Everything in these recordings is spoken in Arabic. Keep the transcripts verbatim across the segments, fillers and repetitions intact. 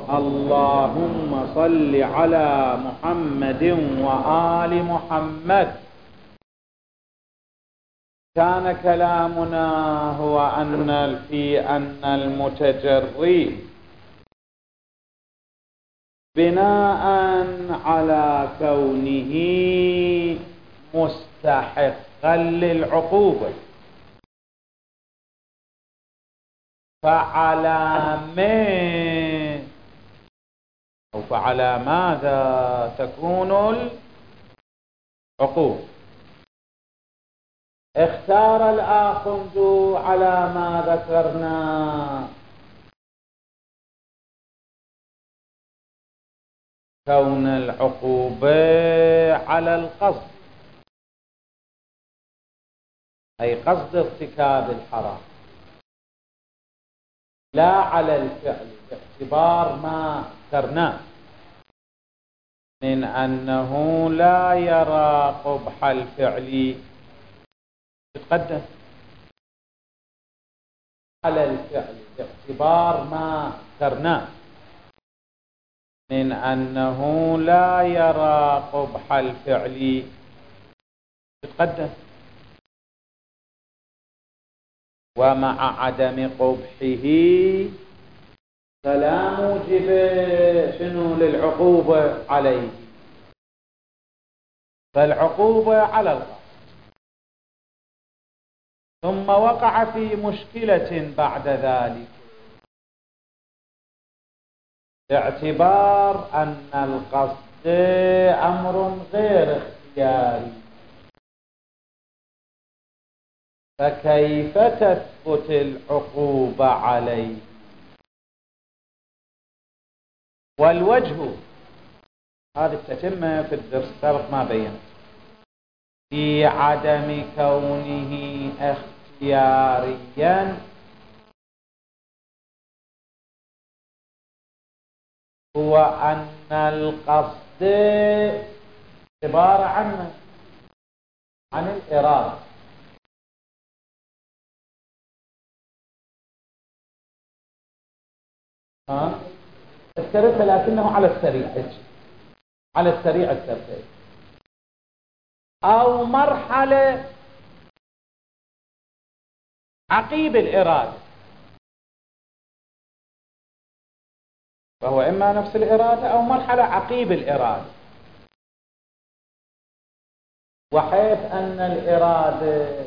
اللهم صل على محمد وآل محمد. كان كلامنا هو أن في أن المتجري بناء على كونه مستحقا للعقوبة، فعلى من أو فعلى ماذا تكون العقوبة؟ اختار الآخذ على ما ذكرنا، كون العقوبة على القصد، أي قصد ارتكاب الحرام، لا على الفعل، باعتبار ما ذكرناه من أنه لا يرى قبح الفعل. تقدم على الفعل باعتبار ما ذكرناه من أنه لا يرى قبح الفعل. تقدم ومع عدم قبحه فلا موجب شنو للعقوبة عليه، فالعقوبة على القصد. ثم وقع في مشكلة بعد ذلك، باعتبار أن القصد أمر غير اختياري، فكيف تثبت العقوبة عليه؟ والوجه هذه التتمة في الدرس السابق ما بينت في عدم كونه اختياريا هو أن القصد عبارة عن عن الإرادة، ها اذكرتها لكنه على السريع، على السريع الترتيب، أو مرحلة عقيب الإرادة، فهو إما نفس الإرادة أو مرحلة عقيب الإرادة، وحيث أن الإرادة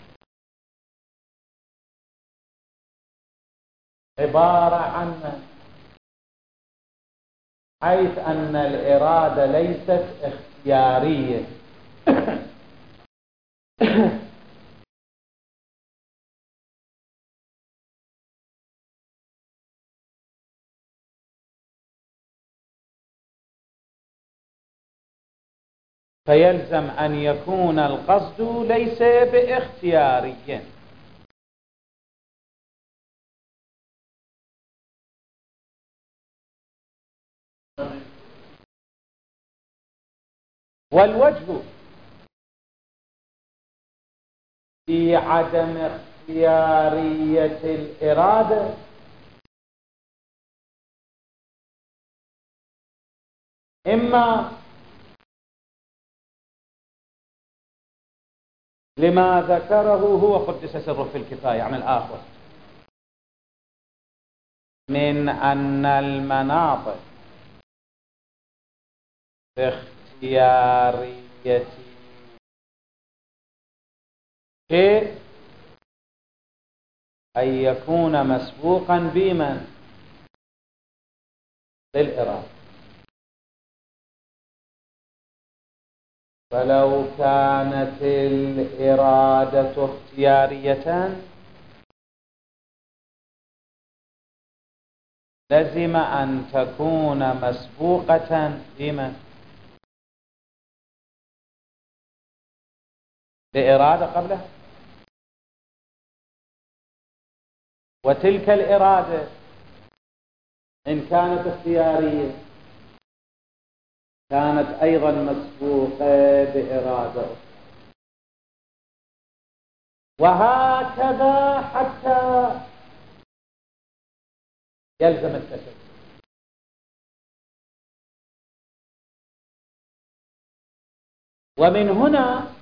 عبارة عن حيث أن الإرادة ليست اختيارية فيلزم أن يكون القصد ليس باختياري. والوجه في عدم اختيارية الإرادة إما لما ذكره هو قدس سره في الكفاية عن الآخر من أن المناطق في اختيارية شيء أن يكون مسبوقا بمن للإرادة، فلو كانت الإرادة اختيارية لزم أن تكون مسبوقة بمن لإرادة قبلها، وتلك الإرادة إن كانت اختيارية كانت أيضا مسبوقة بإرادة أخرى، وهكذا حتى يلزم التسلسل. ومن هنا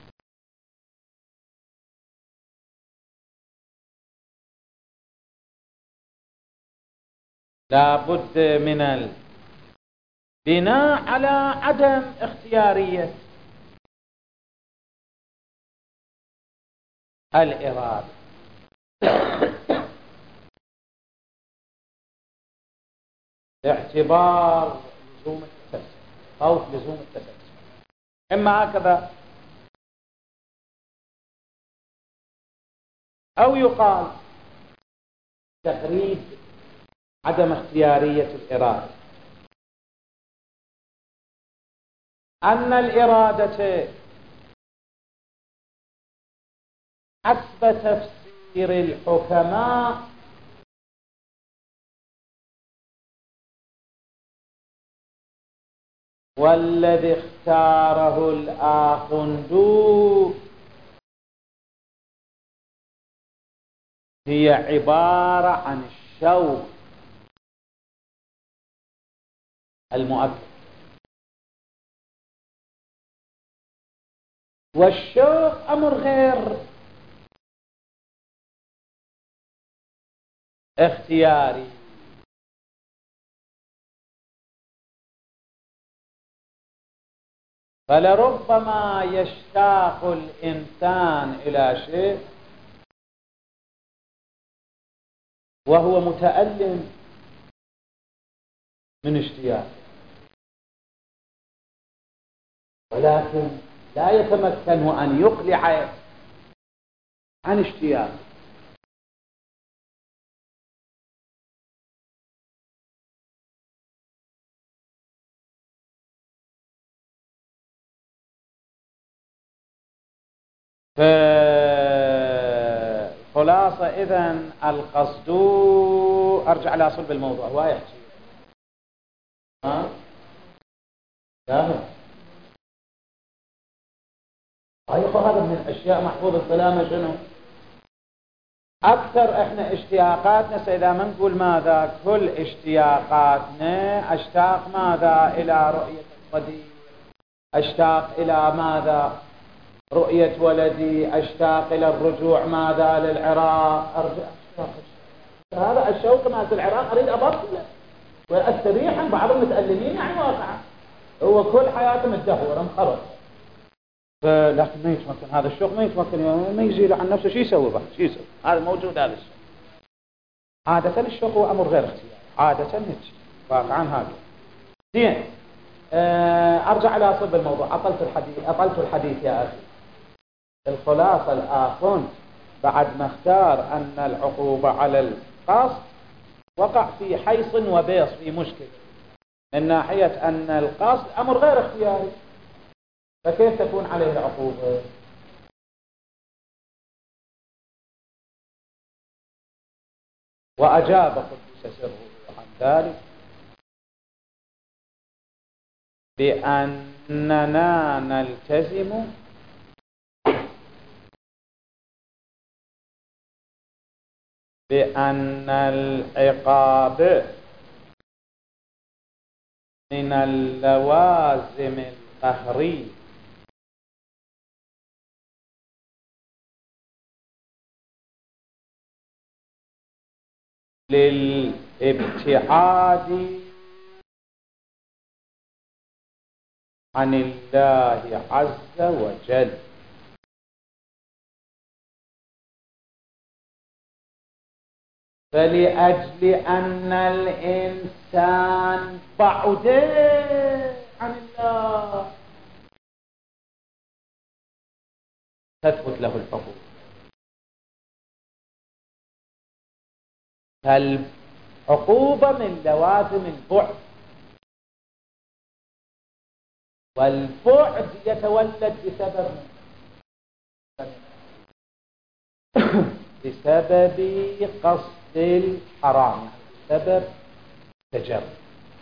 لا بد من البناء على عدم اختيارية الإرادة. باعتبار لزوم التسلسل، خوف لزوم التسلسل. إما هكذا أو يقال تقريب عدم اختيارية الإرادة، أن الإرادة حسب تفسير الحكماء والذي اختاره الآخوندو هي عبارة عن الشوق المؤكد، والشوق أمر غير اختياري. فلربما يشتاق الإنسان إلى شيء وهو متألم من اشتياقه، ولكن لا يتمكن أن يقلع عن اشتياقه. فالخلاصة إذن القصد، أرجع إلى صلب الموضوع ويحكي ها فاهم طيب. هذا من الأشياء محفوظ السلامة. شنو أكثر إحنا اشتياقاتنا سيدا ما نقول ماذا، كل اشتياقاتنا أشتاق ماذا إلى رؤية الصديق، أشتاق إلى ماذا رؤية ولدي، أشتاق إلى الرجوع ماذا للعراق، أرجع أشتاق. هذا الشوق ماذا العراق أريد أبطله وأستريحا. بعضهم متألمين يعني واقعا هو كل حياته متدهور مخرط، لكن ما يتمكن هذا الشوق، ما يتمكن ما يزيل عن نفسه. شو يسوي بقى؟ شو يسوي؟ هذا موجود هذا الشوق. عادة الشوق هو أمر غير اختياري، عادة هيك واقعا هذا. زين، أرجع إلى صلب الموضوع. أطلت الحديث أطلت الحديث يا أخي. الخلاصة الآخر بعد ما اختار أن العقوبة على القصد وقع في حيص وبيص، في مشكلة من ناحية أن القصد أمر غير اختياري، فكيف تكون عليه العقوبة؟ وأجاب قدس سره عن ذلك بأننا نلتزم بأن العقاب من اللوازم القهرية للابتعاد عن الله عز وجل. فلأجل أن الإنسان بعد عن الله تثبت له الحقوق. فالعقوبة من لوازم البعد، والبعد يتولد بسبب بسبب قصد الحرام، بسبب تجرب.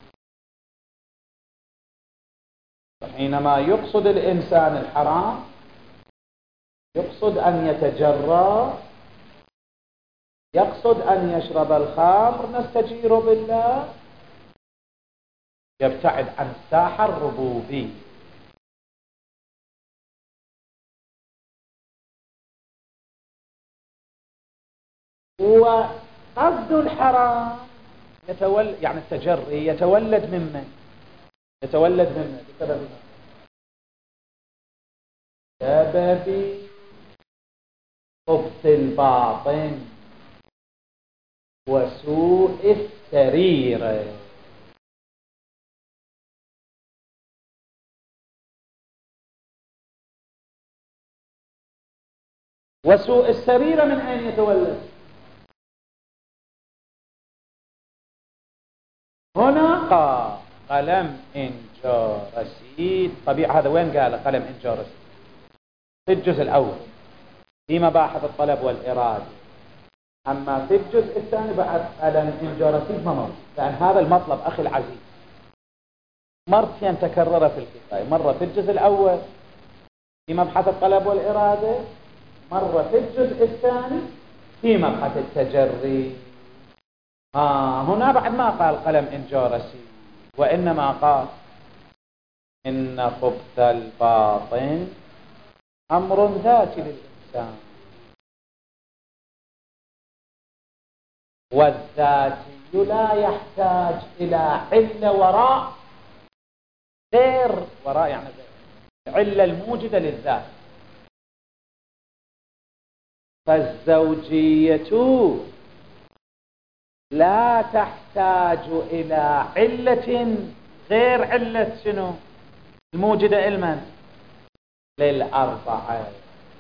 حينما يقصد الإنسان الحرام يقصد أن يتجرى، يقصد أن يشرب الخمر، نستجير بالله، يبتعد عن الساحة الربوبية. وقصد الحرام يتولد، يعني التجري يتولد ممن يتولد ممن بسبب سبب خبث الباطن وسوء السريرة. وسوء السريرة من أين يتولد؟ هنا قال قلم إنجا رسيد. طبيعي هذا وين قال قلم إنجا رسيد؟ في الجزء الأول في مباحث الطلب والإرادة. أما في الجزء الثاني بعد قلم إنجا رسيد ما موجود، لأن هذا المطلب أخي العزيز مرتين تكرر في الكفاية، مرة في الجزء الأول في مبحث الطلب والإرادة، مرة في الجزء الثاني في مبحث التجري. آه هنا بعد ما قال قلم إنجا رسيد، وإنما قال إن خبث الباطن أمر ذاتي للإنسان، والذاتي لا يحتاج إلى علة وراء غير وراء، يعني علة الموجدة للذات. فالزوجية لا تحتاج إلى علة غير علة شنو؟ الموجدة المن للأربعة،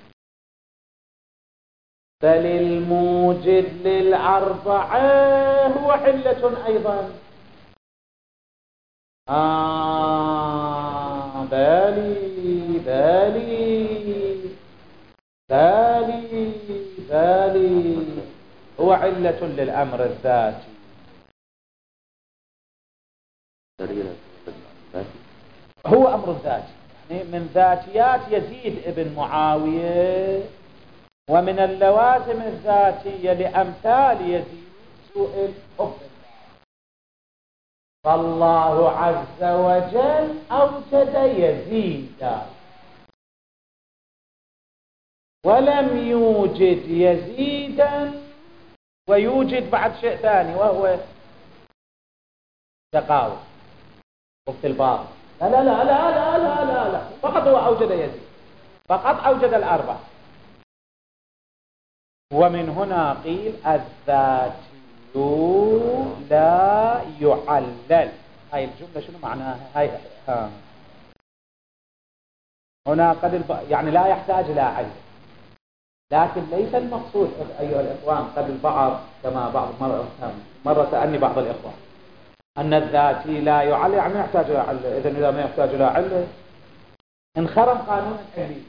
بل الموجد للأربعة هو علة أيضا. آه بالي بالي بالي بالي هو علة للأمر الذاتي. هو أمر ذاتي، يعني من ذاتيات يزيد ابن معاوية، ومن اللوازم الذاتية لأمثال يزيد سوء الحب. فالله عز وجل أوجد يزيدا ولم يوجد يزيدا ويوجد بعد شيء ثاني وهو شقاوة خبث الباطن. لا لا لا لا لا لا لا لا فقط هو أوجد يزيد، فقط أوجد الأربع. ومن هنا قيل الذاتي لا يعلل. هاي الجملة شنو معناها؟ هاي ها. هنا قد الب... يعني لا يحتاج إلى علم، لكن ليس المقصود أيها الإخوان قد البعض كما بعض مرة مرة سألني بعض الإخوان أن الذاتي لا يعلل، يعني يحتاج إلى علم. إذن إذا ما يحتاج إلى علم انخرم قانون العلية.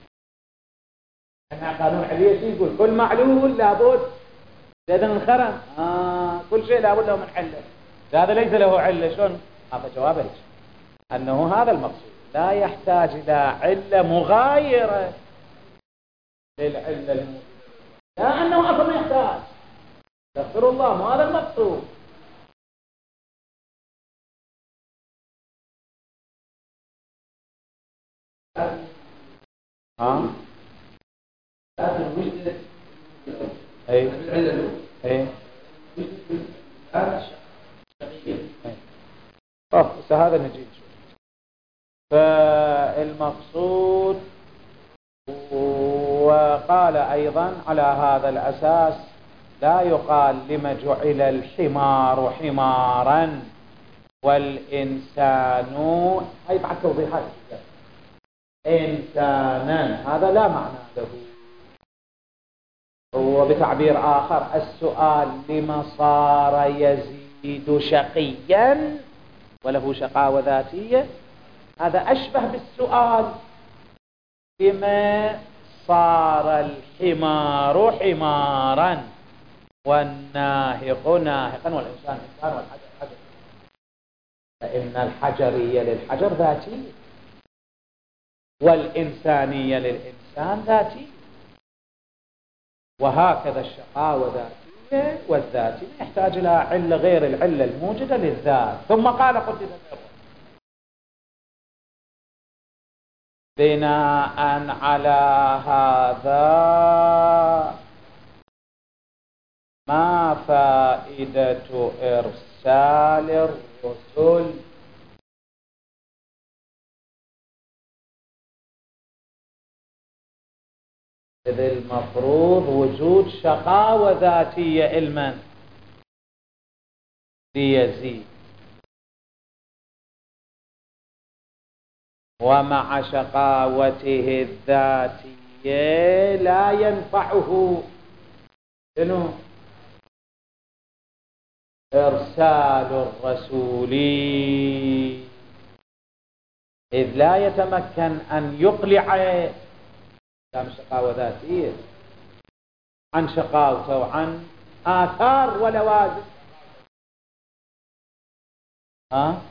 أن قانون العلية يقول كل معلول لابد، إذا انخرم آه كل شيء لابد له من علة، هذا ليس له علة. شلون؟ هذا جوابه أنه هذا المقصود، لا يحتاج إلى علة مغايرة للعلة الموجودة، لا أنه أصلا ما يحتاج. استغفر الله، ما هذا المقصود. ها؟ اي اي طب هذا نجيب شوي. فالمقصود، وقال أيضا على هذا الأساس لا يقال لما جعل الحمار حمارا والإنسان، هاي بعد توضيحات إنسانا، هذا لا معنى له. وبتعبير آخر السؤال لما صار يزيد شقيا وله شقاوة ذاتية، هذا أشبه بالسؤال لما صار الحمار حمارا والناهق ناهقا والإنسان إنسان والحجر حجر، فإن الحجرية للحجر ذاتية والإنسانية للإنسان ذاتية، وهكذا الشقاوة ذاتية والذاتي يحتاج إلى علة غير العلة الموجودة للذات. ثم قال قلت بناء على هذا ما فائدة إرسال الرسل؟ إذ المفروض وجود شقاوة ذاتية علما ليزيد، ومع شقاوته الذاتية لا ينفعه شنو؟ إرسال الرسول، إذ لا يتمكن أن يقلع عن شقاوة ذاتية عن شقاوته وعن آثار ولوازم. ها؟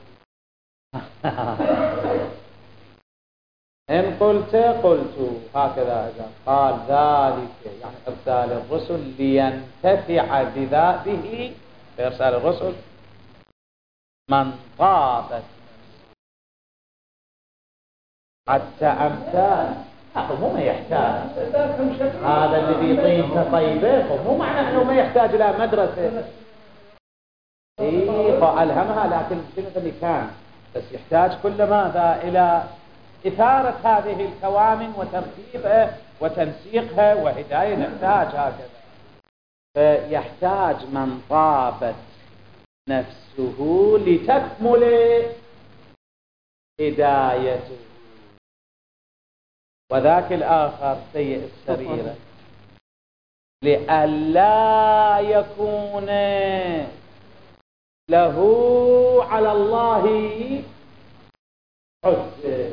إن قلت قلت هكذا إذا قال ذلك يعني إرسال الرسل لينتفع بذاته، بإرسال الرسل من طابت حتى أمثال. أخو مو ما يحتاج هذا اللي بيطين طيبه، مو معنى أنه ما يحتاج إلى مدرسة. إيه فألهمها، لكن شنو اللي كان بس يحتاج كل ماذا إلى إثارة هذه الكوامن وترتيبها وتنسيقها وهداية، نحتاج هكذا. فيحتاج من طابت نفسه لتكمل هدايته، وذاك الآخر سيء السريرة لئلا يكون له على الله حجة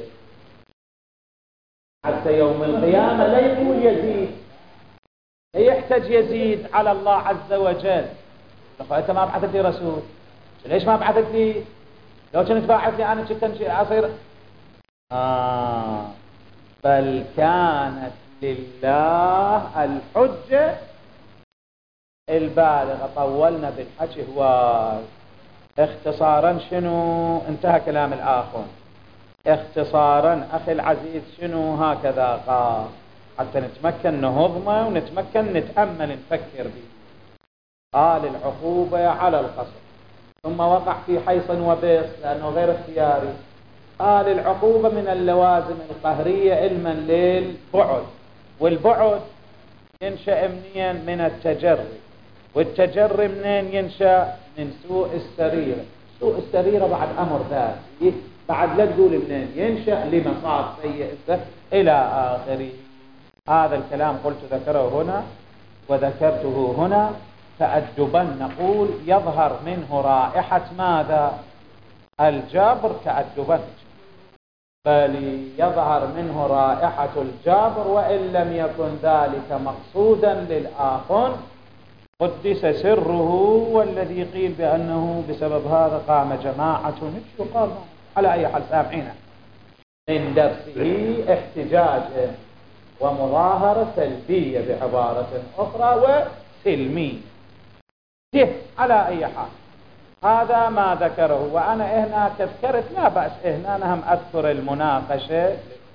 حتى يوم القيامة. لا يقول يزيد، لا يحتاج يزيد على الله عز وجل. أنت ما بعثت لي رسول، ليش ما بعثت لي؟ لو كنت باعث لي أنا كنت أصير آه بل كانت لله الحجة البالغة. طولنا بالحكي هواي. اختصارا شنو؟ انتهى كلام الآخر. اختصارا أخي العزيز شنو هكذا قال حتى نتمكن نهضمه ونتمكن نتأمل نفكر به. قال العقوبة على القصر، ثم وقع في حيص وبيص لأنه غير اختياري. قال العقوبة من اللوازم القهرية علما للبعد، والبعد ينشأ منين؟ من التجري، والتجري منين ينشأ؟ من سوء السريرة. سوء السريرة بعد أمر ذاتي، بعد لا تقول منين ينشأ لمصاب سيئة إلى آخره. هذا الكلام قلت ذكره هنا وذكرته هنا تأدبا، نقول يظهر منه رائحة ماذا؟ الجبر تأدبا، بل يظهر منه رائحة الجبر وإن لم يكن ذلك مقصودا للآخر قدس سره. والذي قيل بأنه بسبب هذا قام جماعة يقال على أي حال سامعين من درسه احتجاج ومظاهرة سلبية بعبارة أخرى وسلمية على أي حال. هذا ما ذكره، وأنا هنا تذكرت لا بأس هنا أنا هم أذكر المناقشة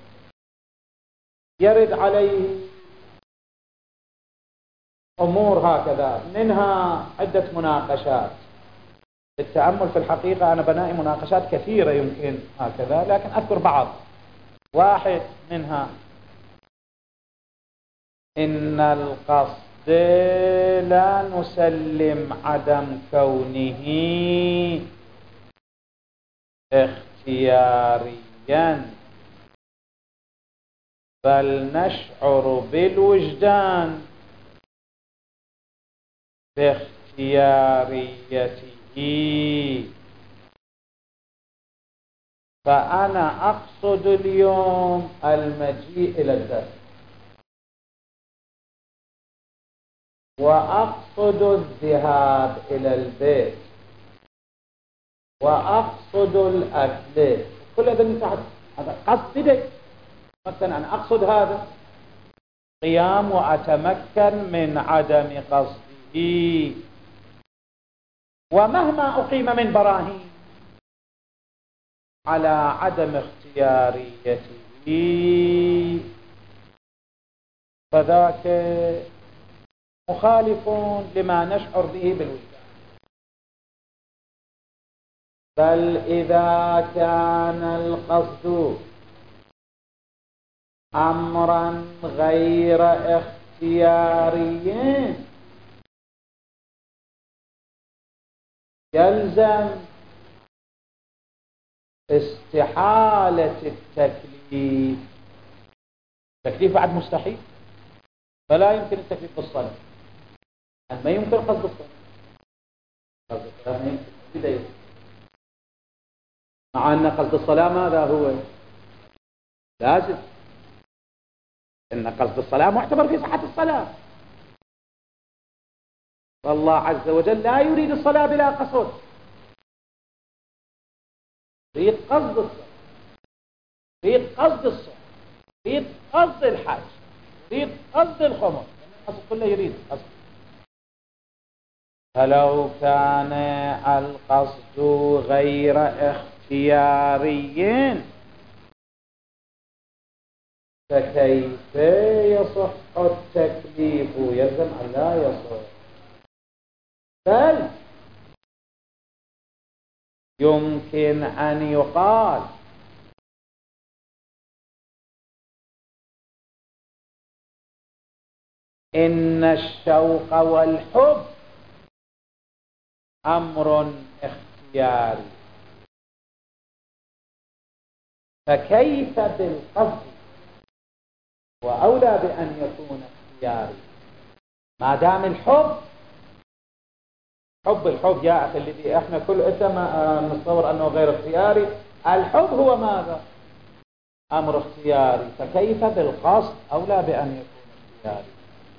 يرد عليه أمور هكذا، منها عدة مناقشات. التأمل في الحقيقة أنا بنائي مناقشات كثيرة يمكن هكذا، لكن أذكر بعض. واحد منها إن القصد لا نسلم عدم كونه اختياريا، بل نشعر بالوجدان باختياريته. فأنا أقصد اليوم المجيء إلى الدرس، وأقصد الذهاب إلى البيت، وأقصد الأكل. كل هذا من تحت هذا قصد لي. مثلا أنا أقصد هذا قيام وأتمكن من عدم قصده، ومهما أقيم من براهين على عدم اختياريته فذاك مخالف لما نشعر به بالوجدان. بل إذا كان القصد أمرا غير اختياري يلزم استحالة التكليف. التكليف بعد مستحيل، فلا يمكن التكليف بالصلاة. ما يمكن قصد الصلاة، قصد الصلاة ما يمكن بداية، مع أن قصد الصلاة ماذا هو؟ لازم، إن قصد الصلاة معتبر في صحة الصلاة. والله عز وجل لا يريد الصلاة بلا قصد، يريد قصد الصلاة، يريد قصد الصلاة، يريد قصد الحج، يريد قصد الخمر، القصد كله يريد قصد. فلو كان القصد غير اختياري فكيف يصح التكليف؟ يلزم أن لا يصح، بل يمكن أن يقال إن الشوق والحب أمر اختياري، فكيف بالقصد؟ وأولى بأن يكون اختياري ما دام الحب حب الحب يا أخي الذي احنا كل اسمه نتصور أنه غير اختياري. الحب هو ماذا؟ أمر اختياري، فكيف بالقصد؟ أولى بأن يكون اختياري.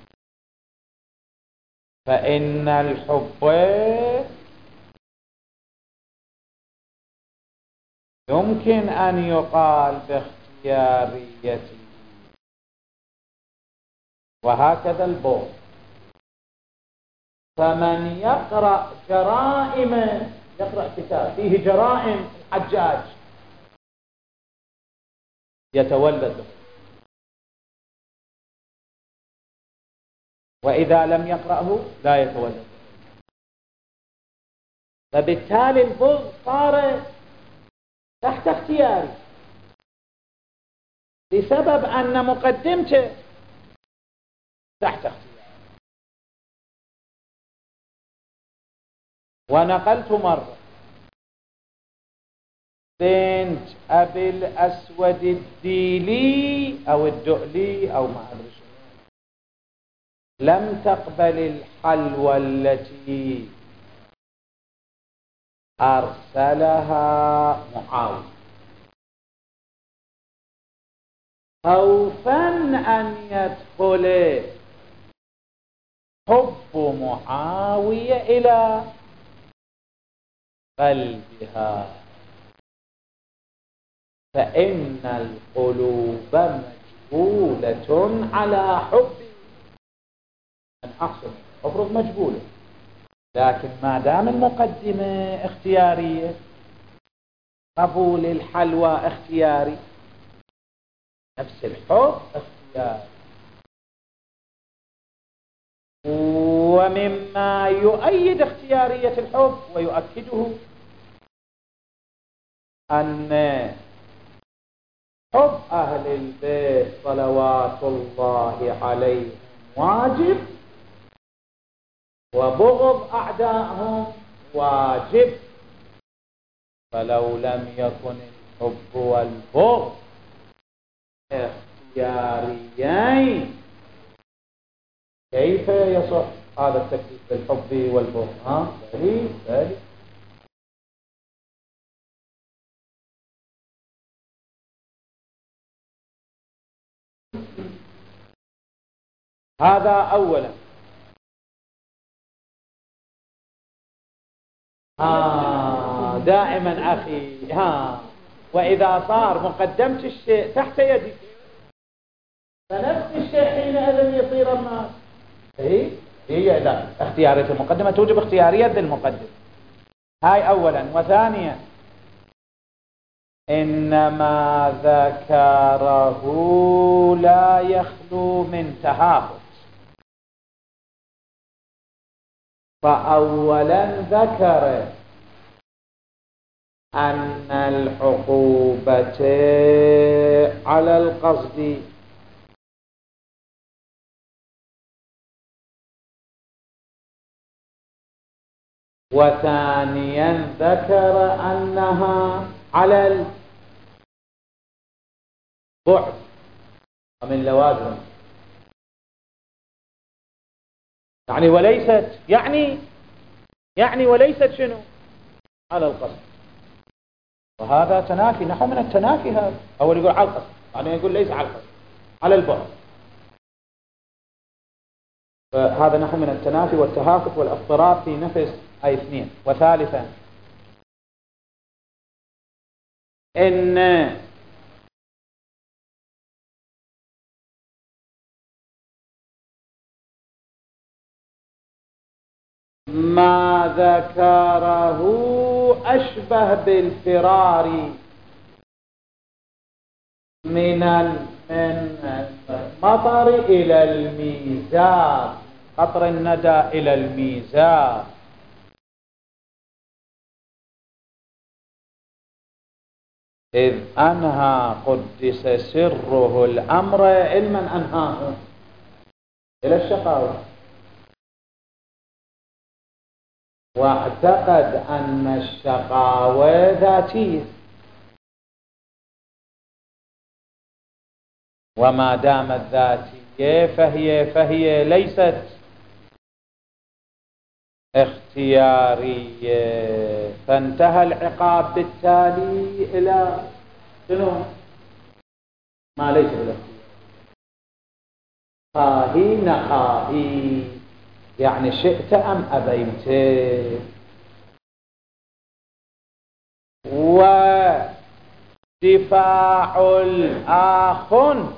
فإن الحب يمكن أن يقال باختياريته، وهكذا البغض. فمن يقرأ جرائم، يقرأ كتاب فيه جرائم الحجاج يتولد، وإذا لم يقرأه لا يتولد. فبالتالي البغض صار تحت اختياري بسبب أن مقدمته تحت اختياري. ونقلت مرة بنت أبي الأسود الديلي أو الدؤلي أو ما أدري شنو لم تقبل الحلوى التي أرسلها معاوية خوفا أن يدخل حب معاوية إلى قلبها، فإن القلوب مجبولة على حب من أحسن أفرض مجبولة، لكن ما دام المقدمة اختيارية قبول الحلوى اختياري، نفس الحب اختياري. ومما يؤيد اختيارية الحب ويؤكده أن حب أهل البيت صلوات الله عليهم واجب، وبغض أعدائهم واجب. فلو لم يكن الحب والبغض اختياريين كيف يصح هذا التكليف بالحب والبغض؟ ها دليل دليل. هذا أولا. ها دائما أخي، ها وإذا صار مقدمة الشيء تحت يدي فنفس الشيء حينئذ يصير الناس. هي هي لا، اختيارية المقدمة توجب اختيارية المقدمة. هاي أولا. وثانيا إنما ذكره لا يخلو من تهافت. فأولا ذكر أن العقوبة على القصد، وثانيا ذكر أنها على البعد ومن لوازم، يعني وليست يعني يعني وليست شنو على القصد. وهذا تنافي، نحو من التنافي. هذا أول يقول على القصد، بعدين يقول ليس على القصد، على البعد. فهذا نحو من التنافي والتهافت والاضطراب في نفس أي اثنين. وثالثا إن ما ذكره أشبه بالفرار من المطر إلى الميزاب، قطر الندى إلى الميزاب، إذ أنهى قدس سره الأمر علما أنهاه إلى الشقاوة، واعتقد أن الشقاوة ذاتية، وما دامت ذاتية فهي فهي ليست اختيارية، فانتهى العقاب بالتالي إلى شنو؟ ما ليس بالاختيار. خاهي نخاهي، يعني شئت أم أبيت. ودفاع الآخر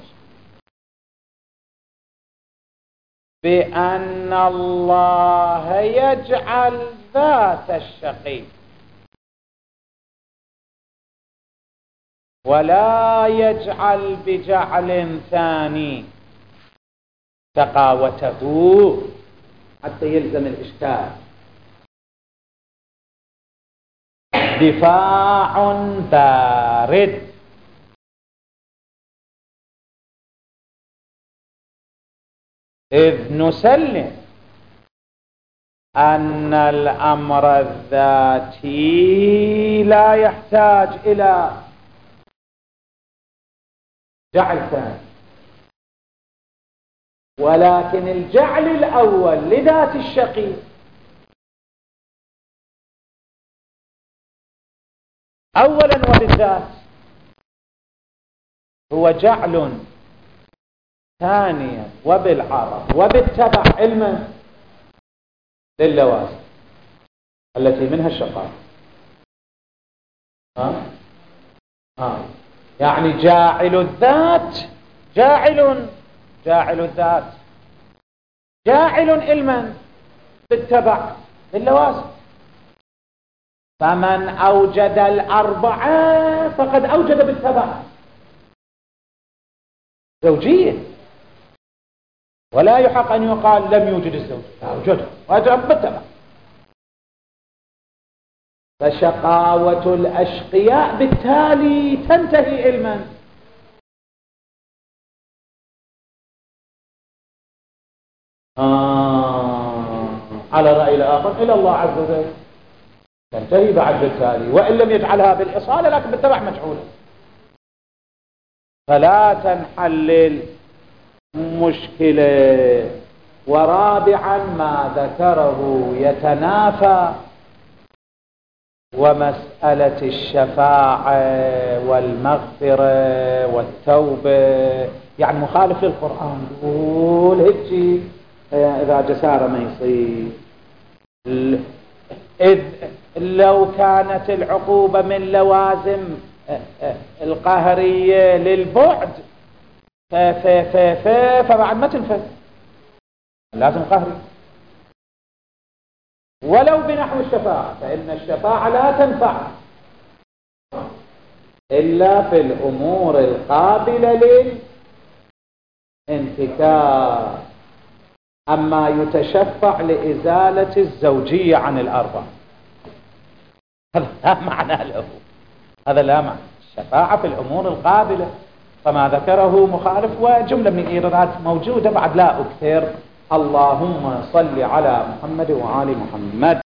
بأن الله يجعل ذات الشقي ولا يجعل بجعل ثاني شقاوته حتى يلزم الإشكال. دفاع بارد، إذ نسلم أن الأمر الذاتي لا يحتاج إلى جعل ثاني، ولكن الجعل الأول لذات الشقي أولا وبالذات هو جعل ثانيا وبالعرض وبالتبع علما للوازم التي منها الشقاء. ها؟ ها. يعني جاعل الذات جاعل جاعل الذات جاعل علما بالتبع للوازم، فمن أوجد الأربعة فقد أوجد بالتبع زوجية، ولا يحق أن يقال لم يوجد الزوج، لا وجد وجد بالتبع. فشقاوة الأشقياء بالتالي تنتهي علما. آه على رأي الآخر إلى الله عز وجل تنتهي بعد بالتالي، وإن لم يجعلها بالإصالة لكن بالتبع مجعولة، فلا تنحل المشكلة. ورابعا ما ذكره يتنافى، ومسألة الشفاعة والمغفرة والتوبة يعني مخالف للقرآن، يقول هيك إذا جسارة ما يصير. إذ لو كانت العقوبة من لوازم القهرية للبعد ف ف ف ف فبعد ما تنفذ، لازم قهري. ولو بنحو الشفاعة، فإن الشفاعة لا تنفع إلا في الأمور القابلة للانتكاس. أما يتشفع لإزالة الزوجية عن الأربعة، هذا لا معنى له، هذا لا معنى. الشفاعة في الأمور القابلة، فما ذكره مخالف، وجملة من الإيرادات موجودة بعد لا أكثر. اللهم صل على محمد وآل محمد.